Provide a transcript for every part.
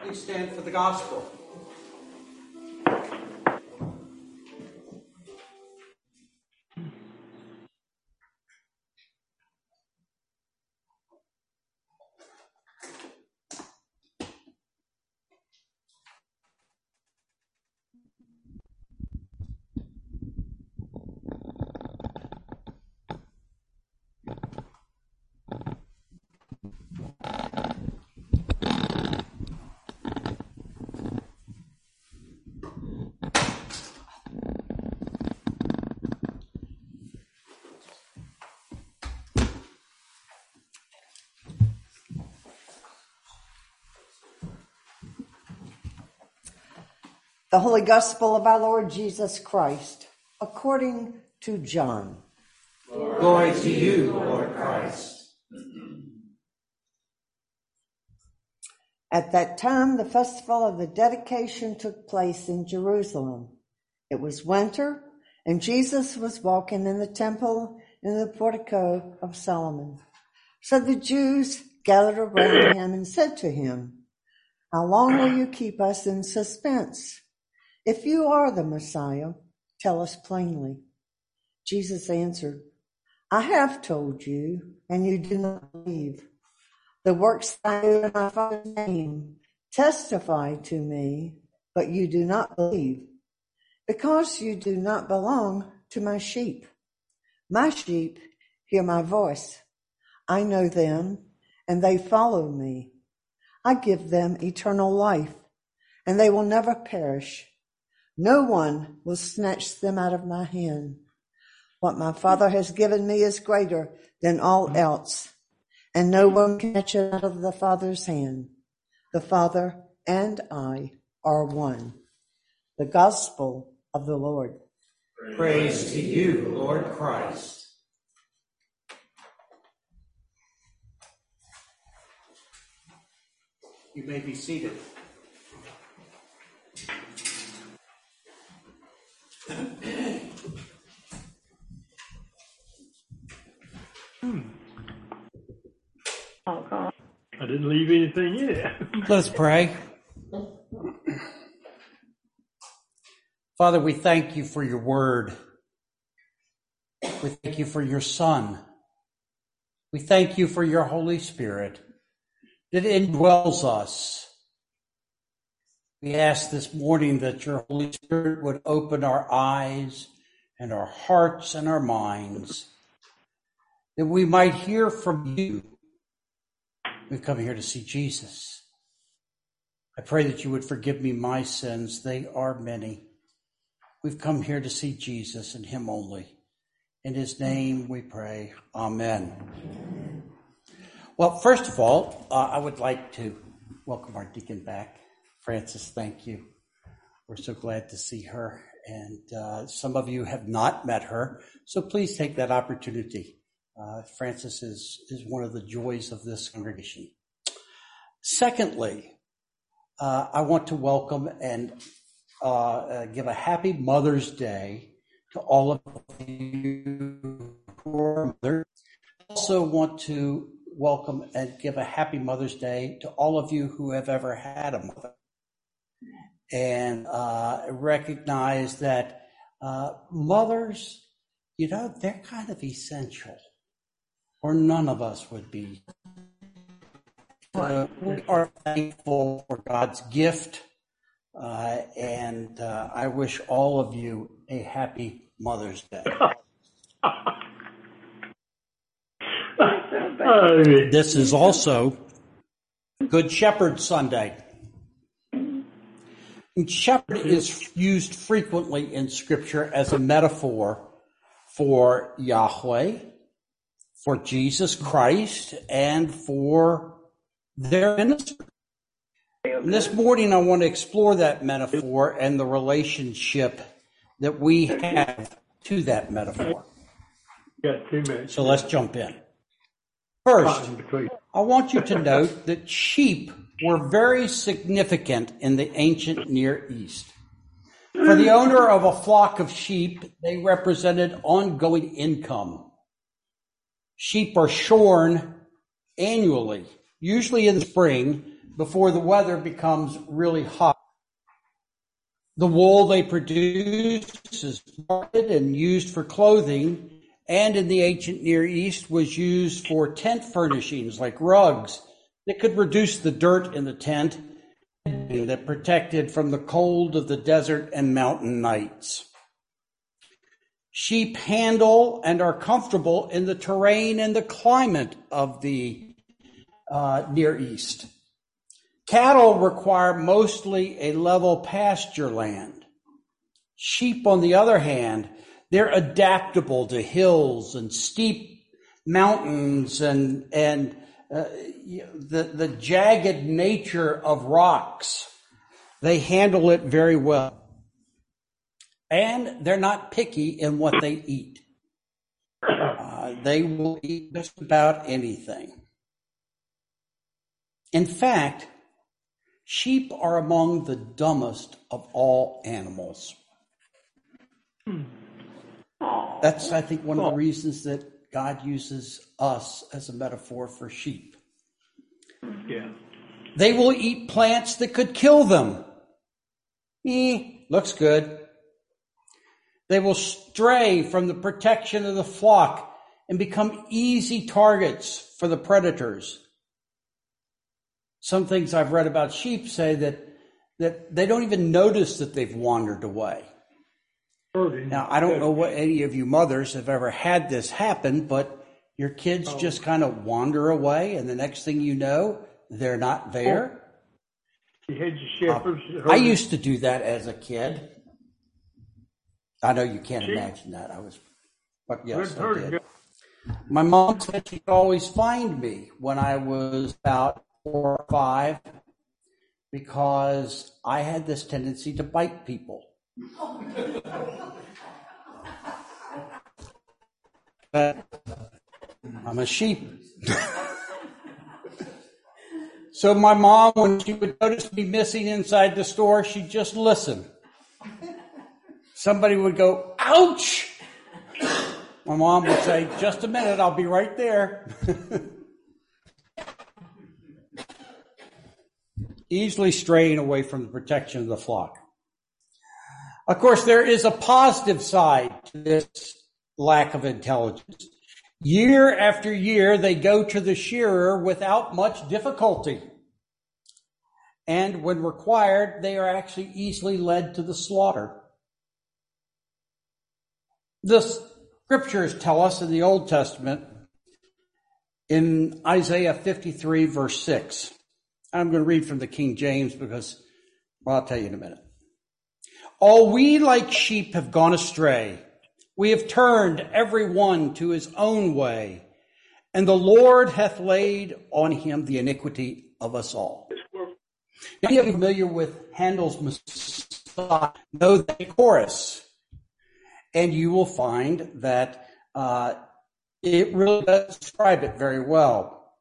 Please stand for the gospel. The Holy Gospel of our Lord Jesus Christ, according to John. Glory to you, Lord Christ. At that time, the festival of the dedication took place in Jerusalem. It was winter, and Jesus was walking in the temple in the portico of Solomon. So the Jews gathered around him and said to him, "How long will you keep us in suspense? If you are the Messiah, tell us plainly." Jesus answered, "I have told you, and you do not believe. The works I do in my Father's name testify to me, but you do not believe, because you do not belong to my sheep. My sheep hear my voice. I know them, and they follow me. I give them eternal life, and they will never perish. No one will snatch them out of my hand. What my Father has given me is greater than all else, and no one can snatch it out of the Father's hand. The Father and I are one." The Gospel of the Lord. Praise to you, Lord Christ. You may be seated. Oh, God. I didn't leave anything in. Let's pray. Father, we thank you for your word. We thank you for your Son. We thank you for your Holy Spirit that indwells us. We ask this morning that your Holy Spirit would open our eyes and our hearts and our minds, that we might hear from you. We've come here to see Jesus. I pray that you would forgive me my sins. They are many. We've come here to see Jesus and him only. In his name we pray. Amen. Well, first of all, I would like to welcome our deacon back. Frances, thank you. We're so glad to see her. And some of you have not met her, so please take that opportunity. Frances is one of the joys of this congregation. Secondly, I want to welcome and give a happy Mother's Day to all of you who are mothers. I also want to welcome and give a happy Mother's Day to all of you who have ever had a mother. And recognize that mothers, they're kind of essential, or none of us would be. We are thankful for God's gift, and I wish all of you a happy Mother's Day. This is also Good Shepherd Sunday. Shepherd is used frequently in Scripture as a metaphor for Yahweh, for Jesus Christ, and for their ministry. And this morning I want to explore that metaphor and the relationship that we have to that metaphor. So let's jump in. First, I want you to note that sheep were very significant in the ancient Near East. For the owner of a flock of sheep, they represented ongoing income. Sheep are shorn annually, usually in the spring, before the weather becomes really hot. The wool they produce is marketed and used for clothing, and in the ancient Near East was used for tent furnishings like rugs that could reduce the dirt in the tent that protected from the cold of the desert and mountain nights. Sheep handle and are comfortable in the terrain and the climate of the Near East. Cattle require mostly a level pasture land. Sheep, on the other hand, they're adaptable to hills and steep mountains and the jagged nature of rocks. They handle it very well. And they're not picky in what they eat. They will eat just about anything. In fact, sheep are among the dumbest of all animals. That's, I think, one of the reasons that God uses us as a metaphor for sheep. Yeah. They will eat plants that could kill them. Looks good. They will stray from the protection of the flock and become easy targets for the predators. Some things I've read about sheep say that they don't even notice that they've wandered away. Now, I don't know what any of you mothers have ever had this happen, but your kids just kind of wander away, and the next thing you know, they're not there. I used to do that as a kid. I know you can't imagine that. But yes, I did. My mom said she'd always find me when I was about 4 or 5 because I had this tendency to bite people. But I'm a sheep. So my mom, when she would notice me missing inside the store, she'd just listen. Somebody would go, ouch! My mom would say, just a minute, I'll be right there. Easily straying away from the protection of the flock. Of course, there is a positive side to this lack of intelligence. Year after year, they go to the shearer without much difficulty. And when required, they are actually easily led to the slaughter. The scriptures tell us in the Old Testament, in Isaiah 53, verse 6. I'm going to read from the King James because, well, I'll tell you in a minute. All we like sheep have gone astray. We have turned every one to his own way, and the Lord hath laid on him the iniquity of us all. Now, you are familiar with Handel's Messiah, know the chorus, and you will find that it really does describe it very well.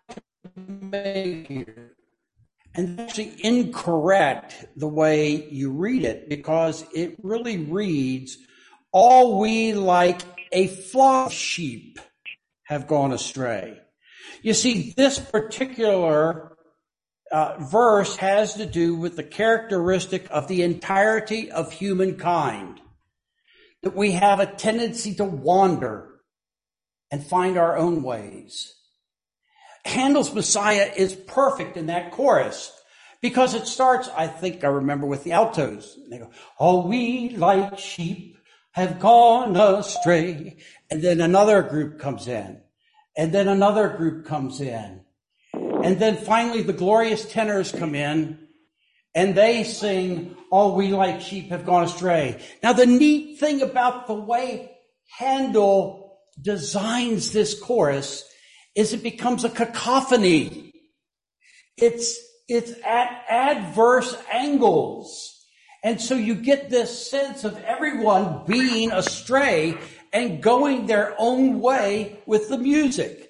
And actually incorrect the way you read it, because it really reads, all we like a flock of sheep have gone astray. You see, this particular verse has to do with the characteristic of the entirety of humankind, that we have a tendency to wander and find our own ways. Handel's Messiah is perfect in that chorus because it starts, I think I remember, with the altos. And they go, all we like sheep have gone astray. And then another group comes in. And then another group comes in. And then finally the glorious tenors come in and they sing, all we like sheep have gone astray. Now the neat thing about the way Handel designs this chorus is it becomes a cacophony. It's at adverse angles. And so you get this sense of everyone being astray and going their own way with the music.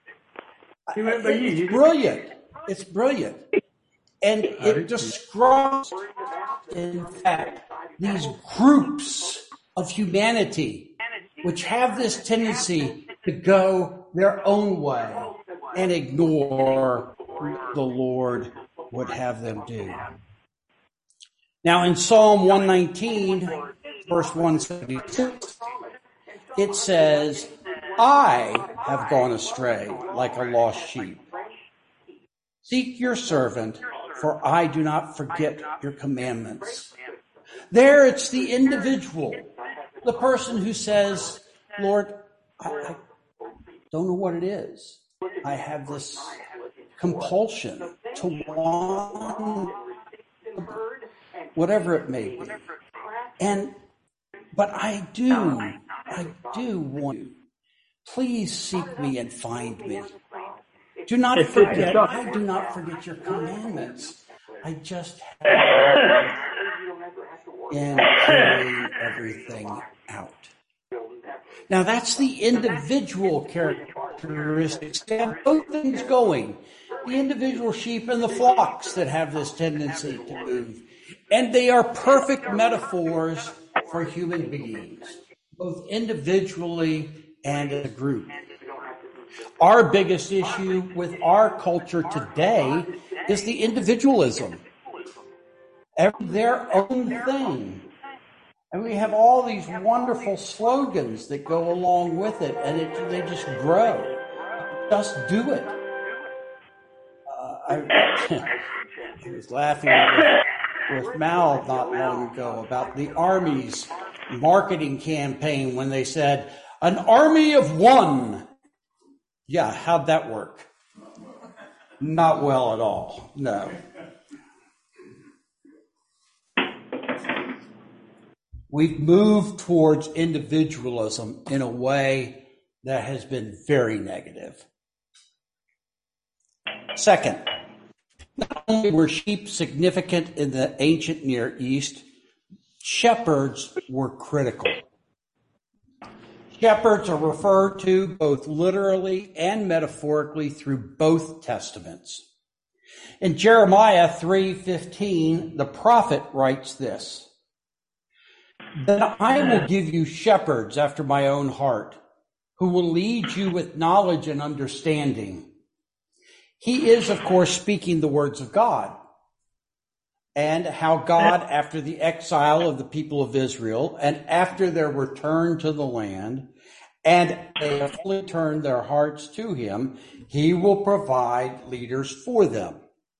It's brilliant. It's brilliant. And it describes, in fact, these groups of humanity which have this tendency to go their own way and ignore the Lord would have them do. Now in Psalm 119, verse 176, it says, I have gone astray like a lost sheep. Seek your servant, for I do not forget your commandments. There it's the individual, the person who says, Lord, I don't know what it is. I have this compulsion to want whatever it may be. But I do want you. Please seek me and find me. Do not forget, I do not forget your commandments. I just have in carrying everything out. Now that's the individual characteristics. They have both things going. The individual sheep and the flocks that have this tendency to move. And they are perfect metaphors for human beings, both individually and as a group. Our biggest issue with our culture today is the individualism. Their own thing. And we have all these wonderful slogans that go along with it, and they just grow. Just do it. I was laughing with Mal not long ago about the Army's marketing campaign when they said, an army of one. Yeah, how'd that work? Not well at all. No. We've moved towards individualism in a way that has been very negative. Second, not only were sheep significant in the ancient Near East, shepherds were critical. Shepherds are referred to both literally and metaphorically through both testaments. In Jeremiah 3:15, the prophet writes this, then I will give you shepherds after my own heart, who will lead you with knowledge and understanding. He is, of course, speaking the words of God, and how God, after the exile of the people of Israel, and after their return to the land, and they have fully turned their hearts to him, he will provide leaders for them.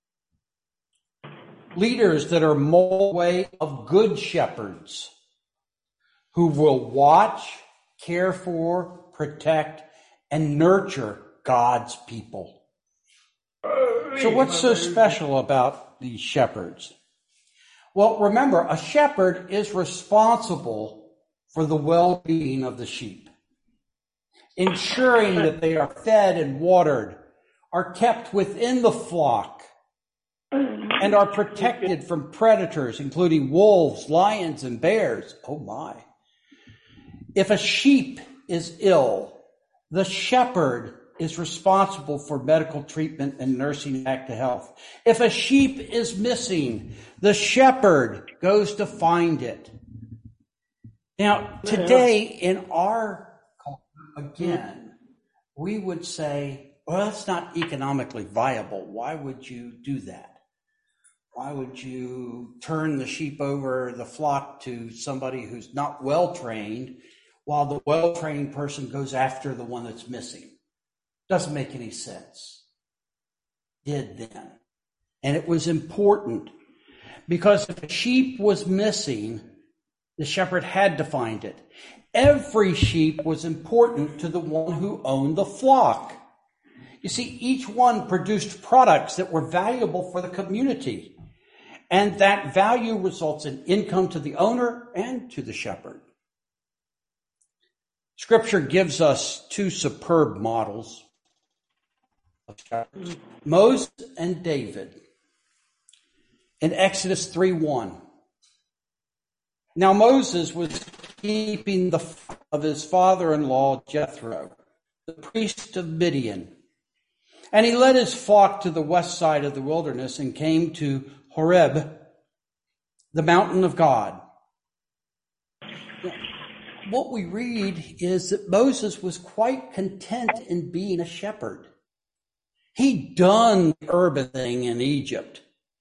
Leaders that are molded way of good shepherds, who will watch, care for, protect, and nurture God's people. So what's so special about these shepherds? Well, remember, a shepherd is responsible for the well-being of the sheep, ensuring that they are fed and watered, are kept within the flock, and are protected from predators, including wolves, lions, and bears. Oh my. If a sheep is ill, the shepherd is responsible for medical treatment and nursing back to health. If a sheep is missing, the shepherd goes to find it. Now, today in our culture, again, we would say, well, that's not economically viable. Why would you do that? Why would you turn the sheep over the flock to somebody who's not well-trained while the well-trained person goes after the one that's missing? Doesn't make any sense. Did then. And it was important because if a sheep was missing, the shepherd had to find it. Every sheep was important to the one who owned the flock. You see, each one produced products that were valuable for the community. And that value results in income to the owner and to the shepherd. Scripture gives us two superb models of shepherds, Moses and David. In Exodus 3:1. Now Moses was keeping the flock of his father-in-law Jethro, the priest of Midian. And he led his flock to the west side of the wilderness and came to Horeb, the mountain of God. What we read is that Moses was quite content in being a shepherd. He'd done the urban thing in Egypt.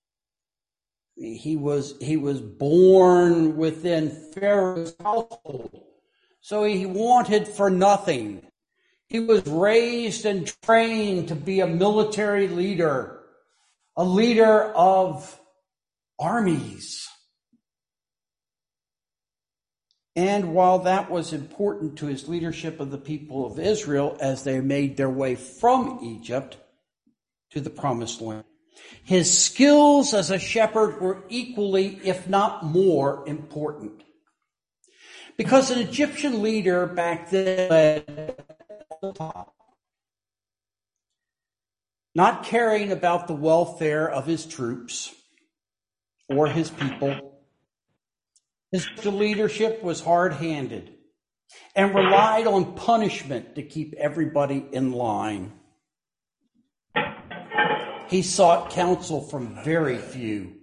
he was born within Pharaoh's household, so he wanted for nothing. He was raised and trained to be a military leader, a leader of armies. And while that was important to his leadership of the people of Israel as they made their way from Egypt to the Promised Land, his skills as a shepherd were equally, if not more, important. Because an Egyptian leader back then led at the top, not caring about the welfare of his troops or his people. His leadership was hard-handed and relied on punishment to keep everybody in line. He sought counsel from very few.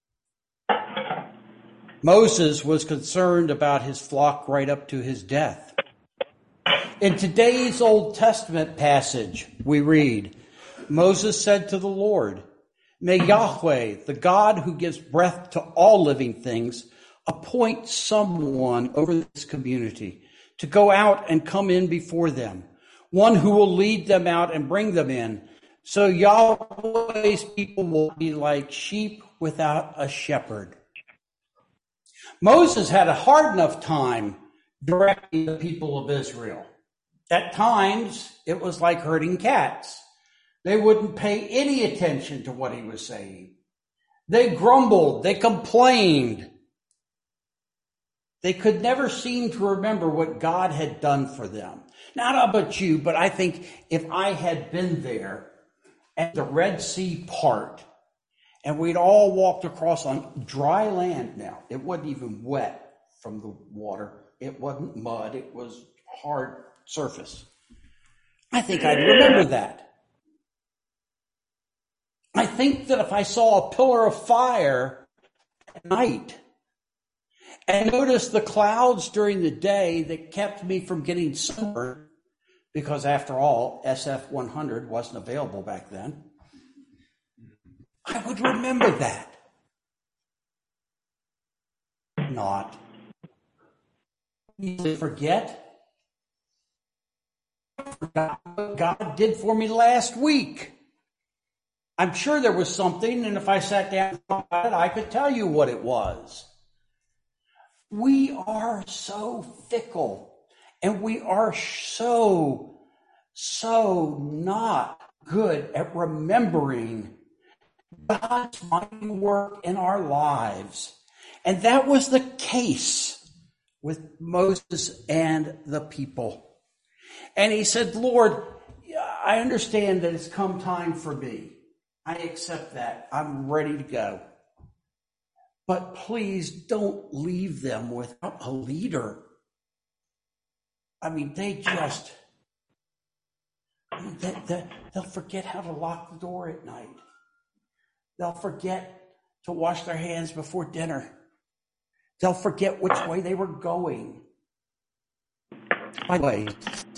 Moses was concerned about his flock right up to his death. In today's Old Testament passage, we read, Moses said to the Lord, "May Yahweh, the God who gives breath to all living things, appoint someone over this community to go out and come in before them, one who will lead them out and bring them in. So Yahweh's people will be like sheep without a shepherd." Moses had a hard enough time directing the people of Israel. At times, it was like herding cats. They wouldn't pay any attention to what he was saying. They grumbled, they complained. They could never seem to remember what God had done for them. Not about you, but I think if I had been there at the Red Sea part, and we'd all walked across on dry land now. It wasn't even wet from the water. It wasn't mud. It was hard surface. I think I'd remember that. I think that if I saw a pillar of fire at night and noticed the clouds during the day that kept me from getting sunburned, because after all, SF-100 wasn't available back then, I would remember that. Not. You forget. I forgot what God did for me last week. I'm sure there was something, and if I sat down and thought about it, I could tell you what it was. We are so fickle, and we are so not good at remembering God's mighty work in our lives. And that was the case with Moses and the people. And he said, "Lord, I understand that it's come time for me. I accept that. I'm ready to go. But please don't leave them without a leader." I mean, they'll forget how to lock the door at night. They'll forget to wash their hands before dinner. They'll forget which way they were going. By the way,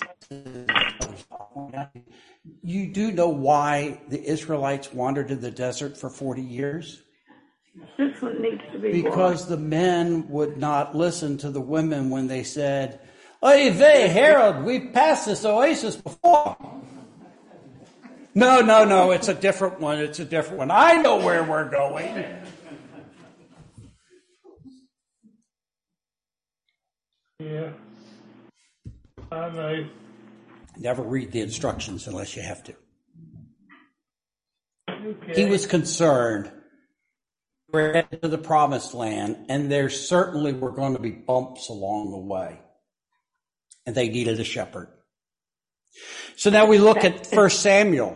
you do know why the Israelites wandered in the desert for 40 years? This one needs to be because the men would not listen to the women when they said, "Oy vey, Harold, we've passed this oasis before." No, it's a different one. It's a different one. I know where we're going. Yeah, I know. Never read the instructions unless you have to. Okay. He was concerned. We're headed to the Promised Land, and there certainly were going to be bumps along the way. And they needed a shepherd. So now we look at 1 Samuel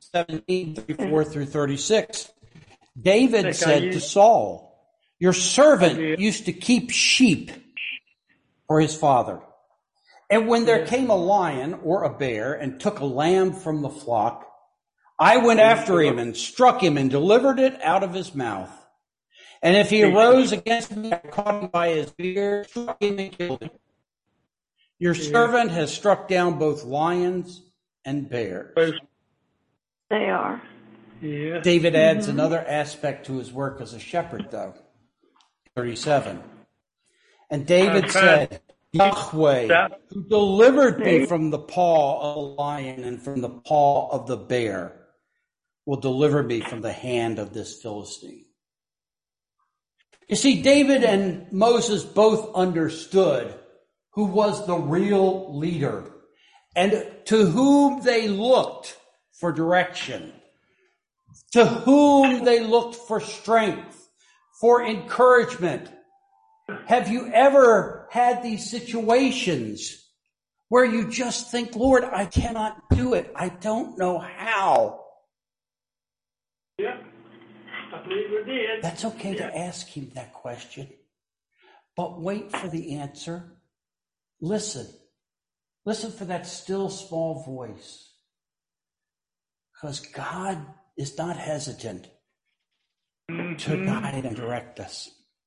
17:34-36. David said to Saul, "Your servant used to keep sheep for his father. And when there came a lion or a bear and took a lamb from the flock, I went after him and struck him and delivered it out of his mouth. And if he arose against me, I caught him by his beard, struck him and killed him. Your servant has struck down both lions and bears." They are. Yeah. David adds another aspect to his work as a shepherd, though. 37. And David said, Yahweh, who delivered me from the paw of the lion and from the paw of the bear, will deliver me from the hand of this Philistine. You see, David and Moses both understood who was the real leader and to whom they looked for direction, to whom they looked for strength, for encouragement. Have you ever had these situations where you just think, Lord, I cannot do it. I don't know how. Yeah, I believe we did. That's okay to ask him that question, but wait for the answer. Listen for that still small voice, because God is not hesitant to guide and direct us.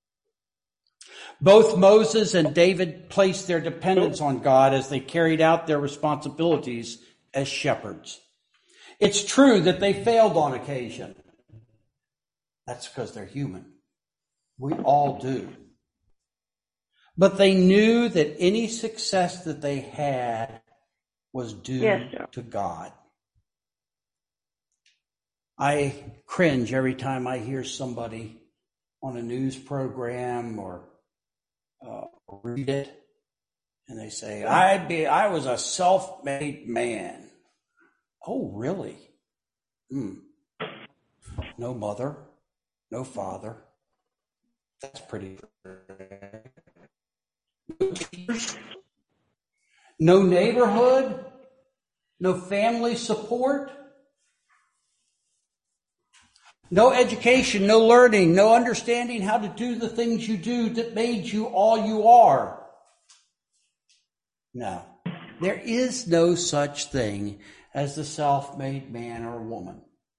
Both Moses and David placed their dependence on God as they carried out their responsibilities as shepherds. It's true that they failed on occasion. That's because they're human. We all do. But they knew that any success that they had was due to God. I cringe every time I hear somebody on a news program or read it, and they say, I was a self-made man. Oh, really? No mother, no father. That's pretty good. No neighborhood, no family support, no education, no learning, no understanding how to do the things you do that made you all you are. No, there is no such thing as the self-made man or woman.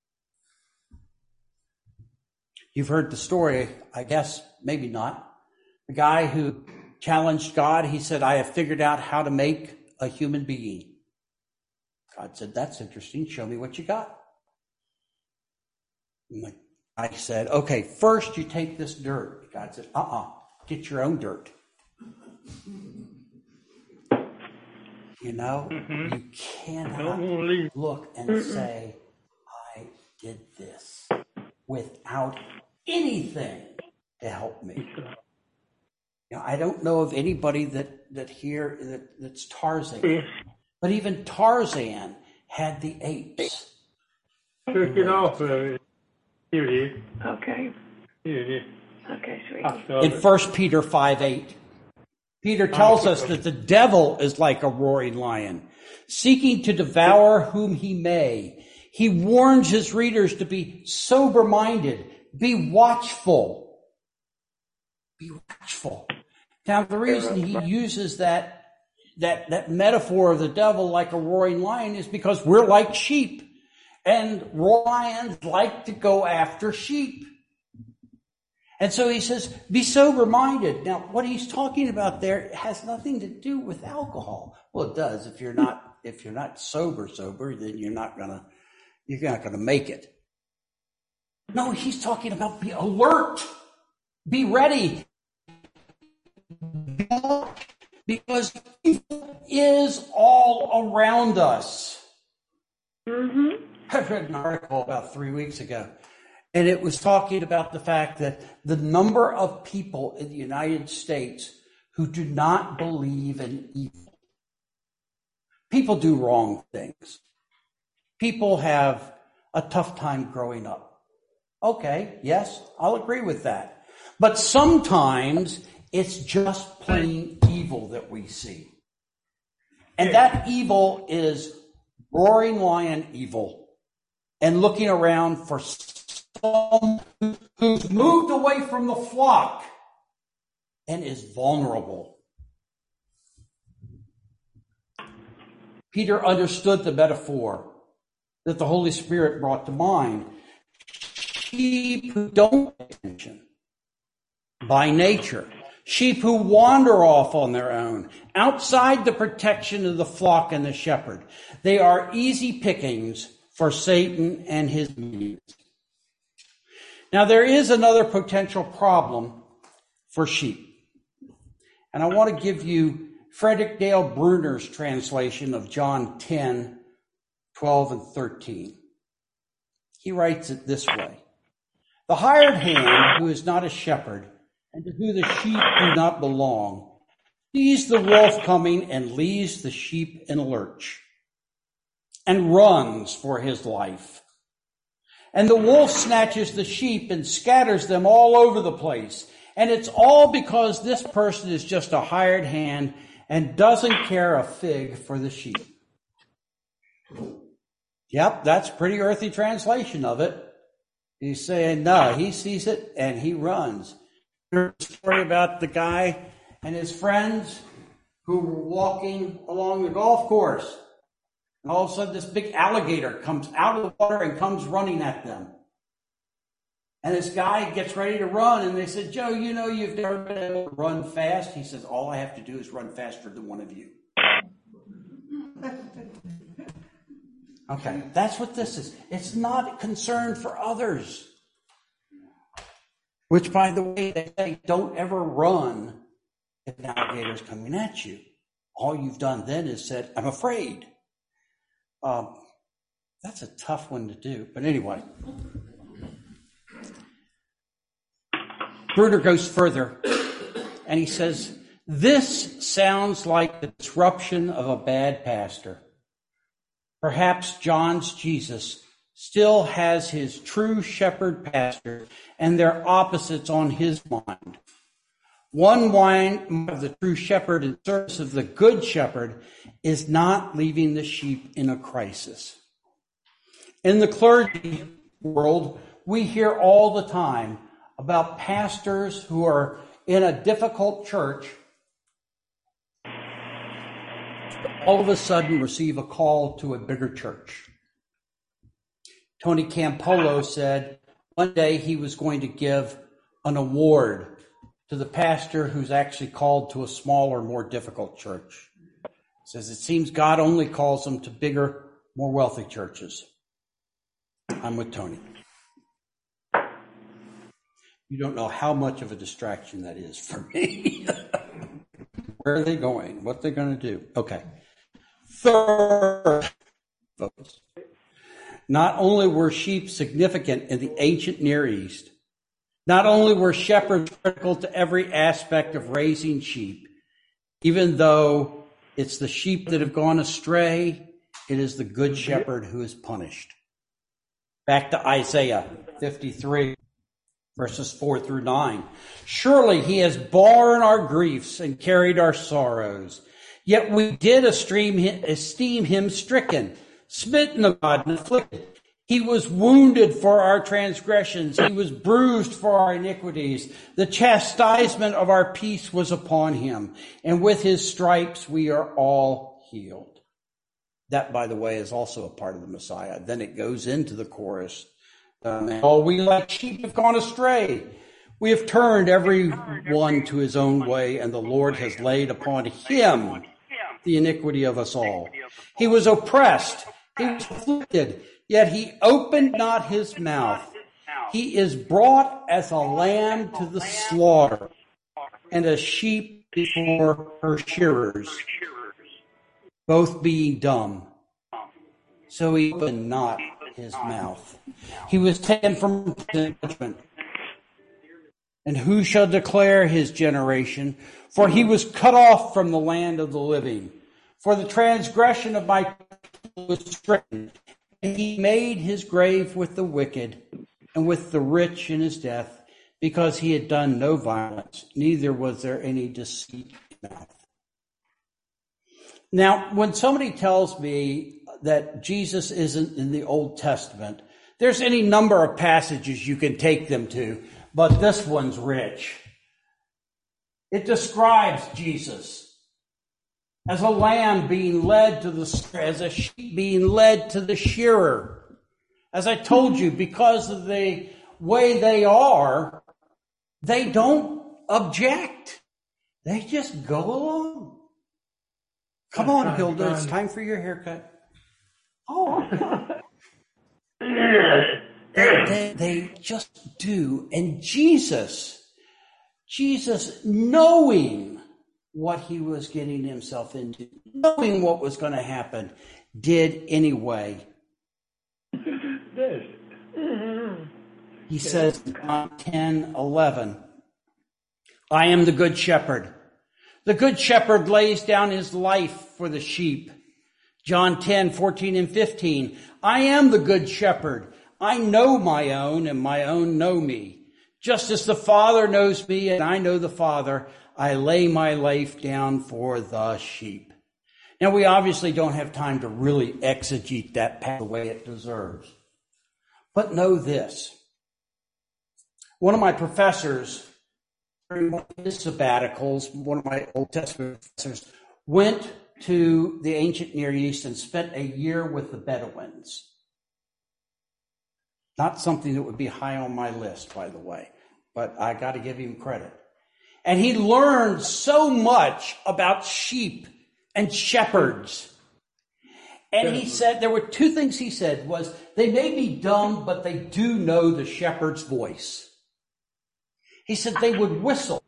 You've heard the story, I guess, maybe not. The guy who challenged God, he said, I have figured out how to make a human being. God said, that's interesting. Show me what you got. And I said, okay, first you take this dirt. God said, get your own dirt. You know, you cannot look and say, I did this without anything to help me. You know, I don't know of anybody that's Tarzan, but even Tarzan had the apes. Took it off of it. Here it is. Okay. Here it is. Okay, sweetie. In 1 Peter 5:8, Peter tells us that the devil is like a roaring lion, seeking to devour whom he may. He warns his readers to be sober-minded, be watchful. Be watchful. Now, the reason he uses that metaphor of the devil like a roaring lion is because we're like sheep. And lions like to go after sheep. And so he says, be sober-minded. Now, what he's talking about there has nothing to do with alcohol. Well, it does. If you're not sober, then you're not gonna make it. No, he's talking about be alert, be ready, because evil is all around us. I read an article about 3 weeks ago, and it was talking about the fact that the number of people in the United States who do not believe in evil. People do wrong things. People have a tough time growing up. Okay, yes, I'll agree with that. But sometimes it's just plain evil that we see. And that evil is roaring lion evil. And looking around for someone who's moved away from the flock and is vulnerable. Peter understood the metaphor that the Holy Spirit brought to mind. Sheep who don't pay attention by nature. Sheep who wander off on their own, outside the protection of the flock and the shepherd. They are easy pickings for Satan and his minions. Now, there is another potential problem for sheep. And I want to give you Frederick Dale Bruner's translation of John 10, 12, and 13. He writes it this way. The hired hand, who is not a shepherd, and to whom the sheep do not belong, sees the wolf coming and leaves the sheep in a lurch, and runs for his life. And the wolf snatches the sheep and scatters them all over the place. And it's all because this person is just a hired hand and doesn't care a fig for the sheep. Yep, that's a pretty earthy translation of it. He's saying, no, he sees it and he runs. There's a story about the guy and his friends who were walking along the golf course. And all of a sudden, this big alligator comes out of the water and comes running at them. And this guy gets ready to run, and they said, Joe, you know you've never been able to run fast. He says, all I have to do is run faster than one of you. Okay, that's what this is. It's not concern for others. Which, by the way, they say, don't ever run if an alligator's coming at you. All you've done then is said, I'm afraid. That's a tough one to do. But anyway. Bruner goes further, and he says, this sounds like the disruption of a bad pastor. Perhaps John's Jesus still has his true shepherd pastor and their opposites on his mind. One mind of the true shepherd in service of the good shepherd is not leaving the sheep in a crisis. In the clergy world, we hear all the time about pastors who are in a difficult church all of a sudden receive a call to a bigger church. Tony Campolo said one day he was going to give an award to the pastor who's actually called to a smaller, more difficult church. He says it seems God only calls them to bigger, more wealthy churches. I'm with Tony. You don't know how much of a distraction that is for me. Where are they going? What they're going to do? Okay. Third, folks. Not only were sheep significant in the ancient Near East, not only were shepherds critical to every aspect of raising sheep, even though it's the sheep that have gone astray, it is the good shepherd who is punished. Back to Isaiah 53. Verses 4 through 9. Surely he has borne our griefs and carried our sorrows. Yet we did esteem him stricken, smitten of God and afflicted. He was wounded for our transgressions. He was bruised for our iniquities. The chastisement of our peace was upon him. And with his stripes we are all healed. That, by the way, is also a part of the Messiah. Then it goes into the chorus. All we like sheep have gone astray. We have turned every one to his own way, and the Lord has laid upon him the iniquity of us all. He was oppressed, he was afflicted, yet he opened not his mouth. He is brought as a lamb to the slaughter, and a sheep before her shearers, both being dumb. So he opened not his mouth. He was taken from judgment. And who shall declare his generation? For he was cut off from the land of the living. For the transgression of my people was stricken. And he made his grave with the wicked and with the rich in his death, because he had done no violence, neither was there any deceit in his mouth. Now, when somebody tells me that Jesus isn't in the Old Testament, there's any number of passages you can take them to, but this one's rich. It describes Jesus as a lamb being led to as a sheep being led to the shearer. As I told you, because of the way they are, they don't object. They just go along. Come on, Hilda, it's time for your haircut. Oh, They just do. And Jesus, knowing what he was getting himself into, knowing what was going to happen, did anyway. He says in John 10:11, I am the good shepherd. The good shepherd lays down his life for the sheep. John 10:14 and 15, I am the good shepherd. I know my own, and my own know me. Just as the Father knows me, and I know the Father, I lay my life down for the sheep. Now, we obviously don't have time to really exegete that the way it deserves. But know this. One of my professors, during one of his sabbaticals, one of my Old Testament professors, went to the ancient Near East and spent a year with the Bedouins. Not something that would be high on my list, by the way, but I got to give him credit. And he learned so much about sheep and shepherds. And he said, there were two things he said was, they may be dumb, but they do know the shepherd's voice. He said they would whistle.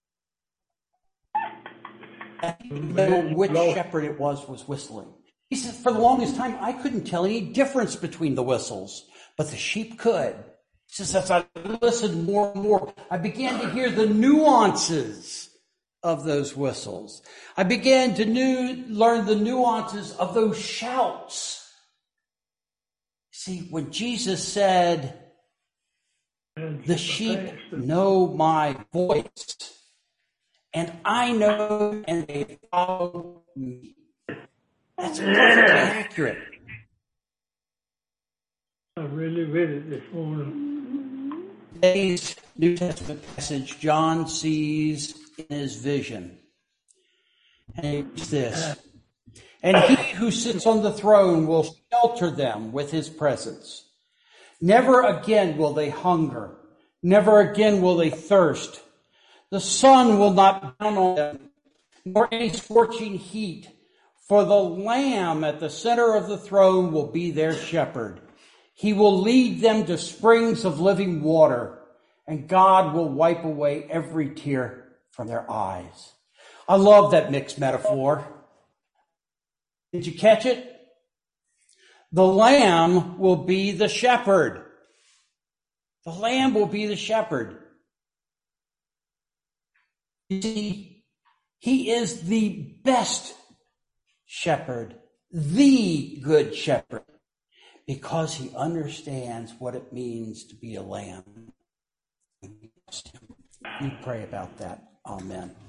I didn't know which shepherd it was whistling. He said, for the longest time, I couldn't tell any difference between the whistles, but the sheep could. He says, as I listened more and more, I began to hear the nuances of those whistles. I began to learn the nuances of those shouts. See, when Jesus said, the sheep know my voice, and I know, and they follow me. That's perfectly accurate. I really read it this morning. Today's New Testament passage, John sees in his vision. And it's this. And he who sits on the throne will shelter them with his presence. Never again will they hunger. Never again will they thirst. The sun will not burn on them, nor any scorching heat. For the Lamb at the center of the throne will be their shepherd. He will lead them to springs of living water, and God will wipe away every tear from their eyes. I love that mixed metaphor. Did you catch it? The Lamb will be the shepherd. The Lamb will be the shepherd. You see, he is the best shepherd, the good shepherd, because he understands what it means to be a lamb. We pray about that. Amen.